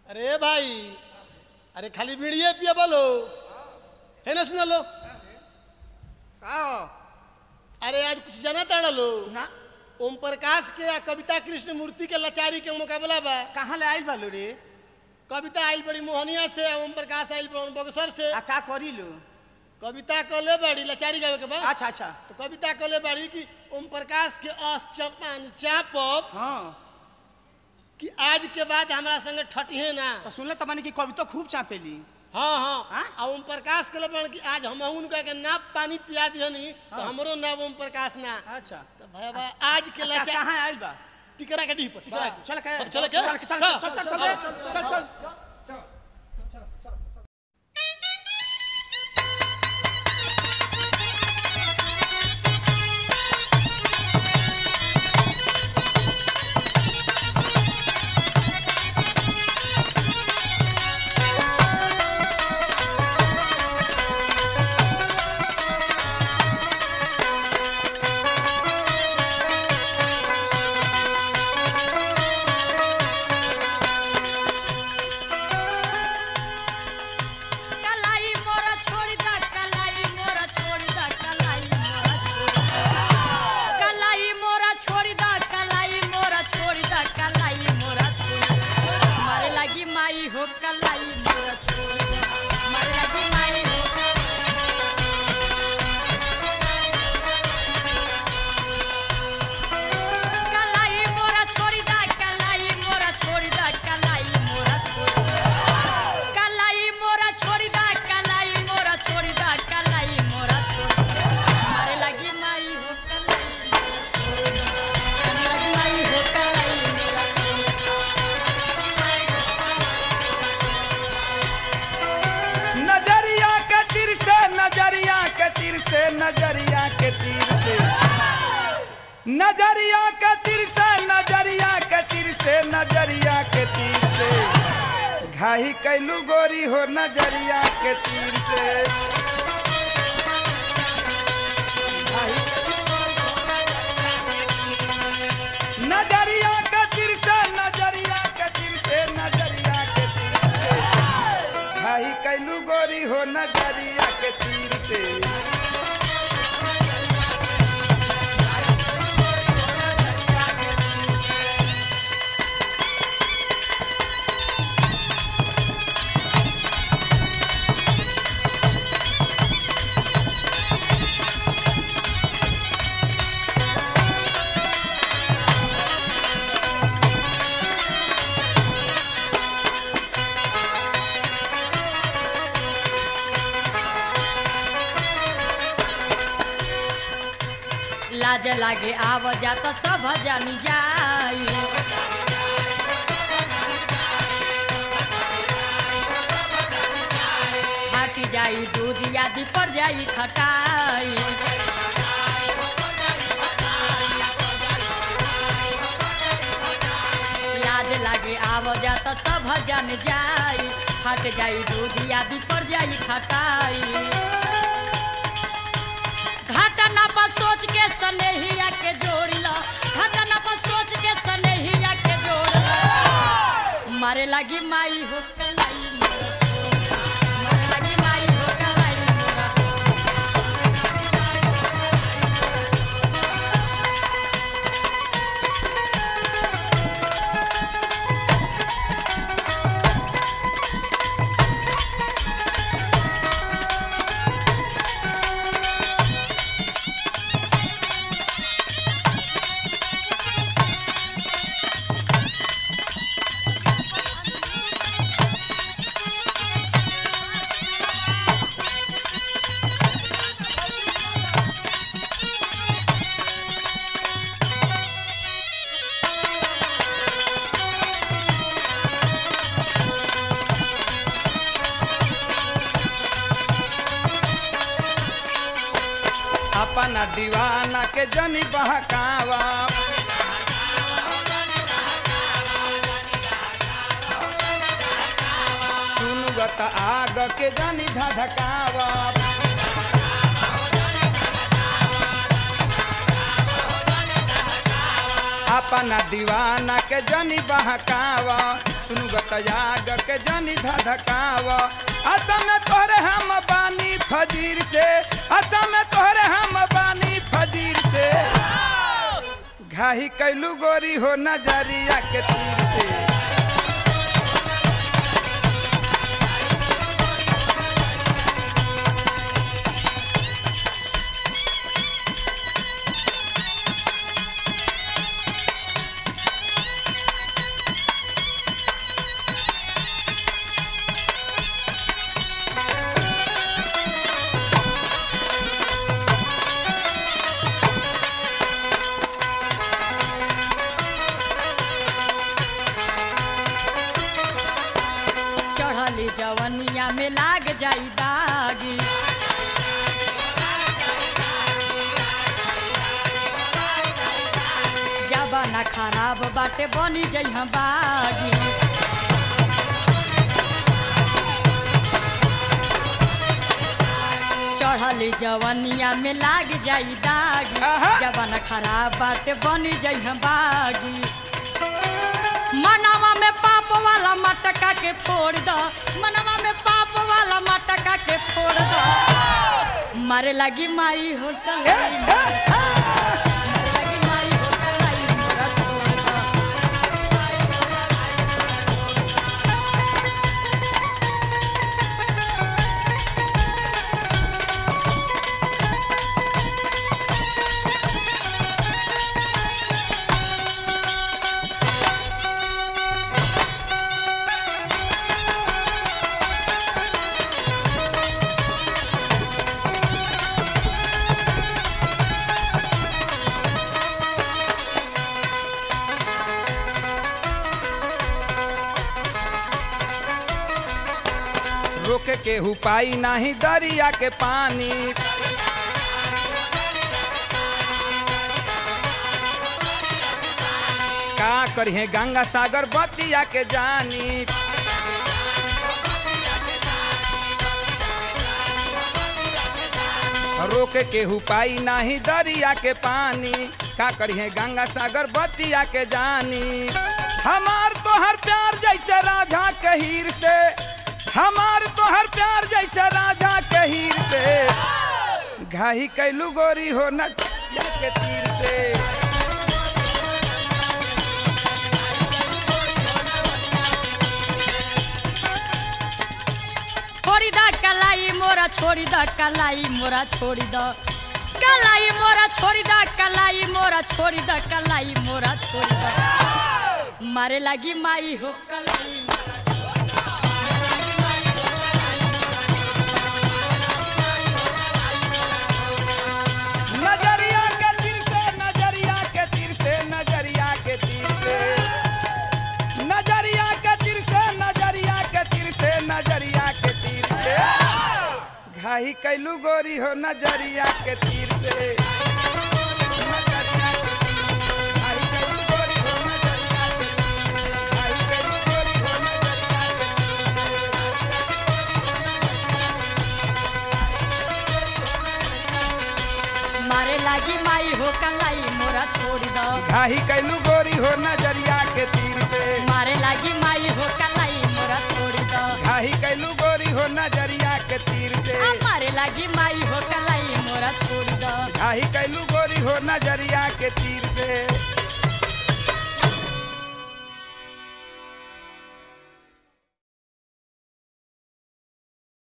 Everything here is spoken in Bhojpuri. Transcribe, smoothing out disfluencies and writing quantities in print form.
अरे भाई, अरे खाली बीड़िए पिया बोलो है ना, सुना लो अरे आज कुछ जाना ताड़ा लो ना ओम प्रकाश के कविता कृष्ण मूर्ति के लाचारी के मुकाबला बा। कहाँ ले आइल बालू रे? कविता आइल बड़ी मोहनिया से, ओम प्रकाश आइल बड़ी बगसर से। आ का करी लो? कविता कले बड़ी लाचारी गावे के बा। अच्छा अच्छा। तो कविता कले बड़ी कि ओम प्रकाश के चपान चापब हाँ कि आज के बाद हमरा संगे ठटिहे ना। तो सुनले त माने कि कविता खूब चापेली। हाँ हाँ, हाँ? ओम प्रकाश के बड़ी कि आज हम उनका के ना पानी पिया दिहनी तो हमरो ना ओम प्रकाश ना। अच्छा तो भैया आज के लाचार कहाँ आइल बा? टिकरा के डी पर टिकरा चल के चल के चल चल चल चल चल चल नजरिया के तीर से नजरिया के तीर से नजरिया के तीर से नजरिया के तीर से घाही कैलू गोरी हो नजरिया के तीर से नजरिया के तीर से नजरिया के तीर से नजरिया के तीर से घाही कैलू गोरी हो नजरिया के तीर से लाज लागे आव जा तो सब जानी जाई फाटी जाई दूध यादी पर जाई खटाई लाज लागे आव जा तो सब जान जाई फाट जाई दूध यादी पर जाई खटाई घटना पर सोच के सनेहिया के जोड़ लो घटना पर सोच के सनेहिया के जोड़ लो मारे लगी माई हो कलाई मारे लगी माई हो कलाई अपना दीवाना के जनी बहकावा सुनगत आग के जनी धधकावा अपना दीवाना के जनी बहकावा सुनु गतयाग के जानी धधकाव असम तोहरे हम बानी फजीर से असम तोहरे हम बानी फजीर से घाही कैलू गोरी हो नजरिया के तीर से चढ़ली जवनिया में लाग जाई दागी जबाना खराब बाटे बनी जई हम बागी चढ़ली जवनिया में लाग जाई दागी आहा। जबाना खराब बाटे बनी जई हम बागी मनवा में पाप वाला मटका के फोड़ दो मनवा में पाप वाला मटका के फोड़ दो मारे लगी माई हो कलाई मारे लगी माई हो कलाई मोरा छोड़ दो रोके केहू पाई नाही दरिया के पानी का करिए गंगा सागर बतिया के जानी रोके केहू पाई नाही दरिया के पानी का करिए गंगा सागर बतिया के जानी हमार तो हर प्यार जैसे राजा के हीर से हमार तो हर प्यार जैसे राजा के हीर से घाही कैलू गोरी हो नदिया के तीर से छोड़ी दा कलाई मोरा छोड़ी दा कलाई मोरा छोड़ी दा कलाई मोरा छोड़ी दा कलाई मोरा छोड़ी दा कलाई मोरा छोड़ी दा मारे लगी माई हो कलाई नजरिया के तीर से नजरिया के तीर से नजरिया के तीर से नजरिया के तीर से नजरिया के तीर से नजरिया के तीर से घाही कैलू गोरी हो नजरिया के तीर से नजरिया के तीर। घाही कैलू गोरी हो नजरिया के तीर। घाही कैलू गोरी हो नजरिया के मारे लगी माई हो कलाई मोरा छोड़ी दो घाही कैलू गोरी हो नजरिया के तीर से मारे लगी माई हो कलाई मोरा छोड़ी दो घाही कैलू गोरी हो नजरिया के तीर से मारे लगी माई हो कलाई मोरा छोड़ी दो घाही कैलू गोरी हो नजरिया के तीर से